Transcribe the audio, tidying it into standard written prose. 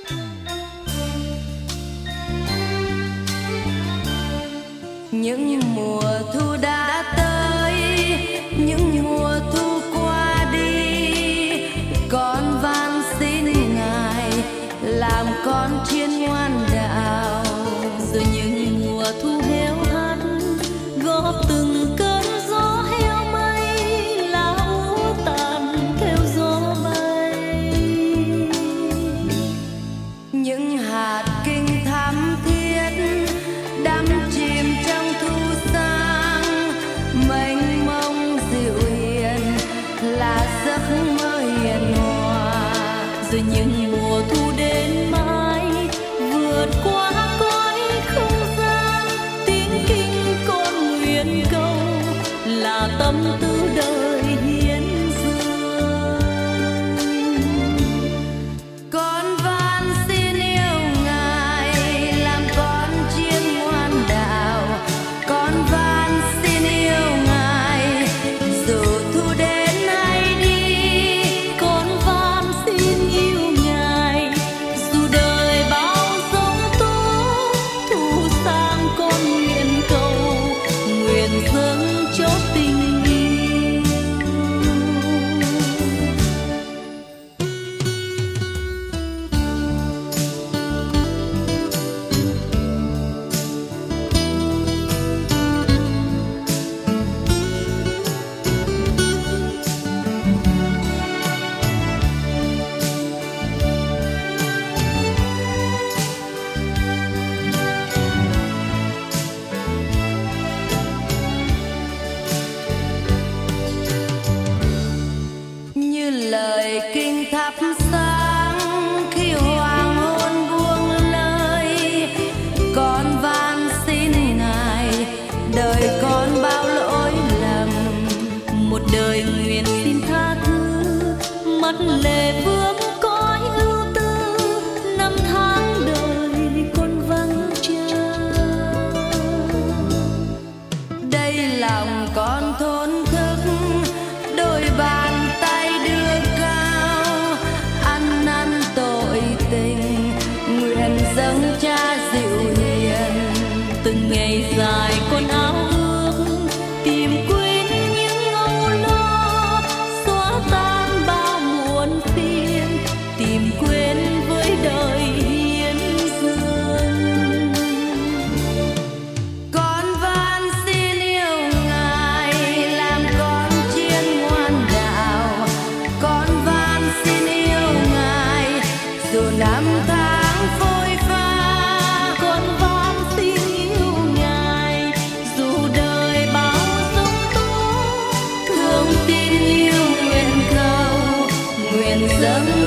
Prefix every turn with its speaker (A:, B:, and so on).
A: Những mùa thu đã tới, những mùa thu qua đi, con van xin Ngài làm con chiên ngoan đạo.
B: Rồi những mùa thu héo hắt góp từng cơn gió heo mây, lá úa tàn theo gió bay.
A: Những hạt kinh thắm thiết đắm chìm trong thu sang, mênh mông dịu hiền là giấc mơ hiền hòa.
B: Rồi những mùa thu đến mãi vượt qua cõi không gian, tiếng kinh con nguyện cầu là tâm tư đời hiến dâng.
A: Con van xin yêu Ngài làm con chiên ngoan đạo. Con van xin yêu Ngài dù thu đến hay đi.
B: Con van xin yêu Ngài dù đời bao giông tố, thu sang con nguyện cầu, nguyện dâng cho tình yêu.
A: Như lời kinh thắp sáng khi hoàng hôn buông lơi, con van xin Ngài đời con bao lỗi lầm.
B: Một đời nguyện xin tha thứ, mắt lệ vương cõi ưu tư, năm tháng đời con vắng cha.
A: Đây lòng con thốn thức, đôi bàn tay đưa cao, ăn năn tội tình, nguyện dâng cha dịu hiền.
B: Từng ngày dài con áo ước tìm quên những âu lo, xóa tan bao muộn phiền, tìm quên với đời hiến dâng.
A: Con van xin yêu Ngài làm con chiên ngoan đạo. Con van xin yêu Ngài dù năm tháng phôi pha.
B: Con van xin yêu Ngài dù đời bao giông tố,
A: Thương tin yêu nguyện cầu, nguyện dâng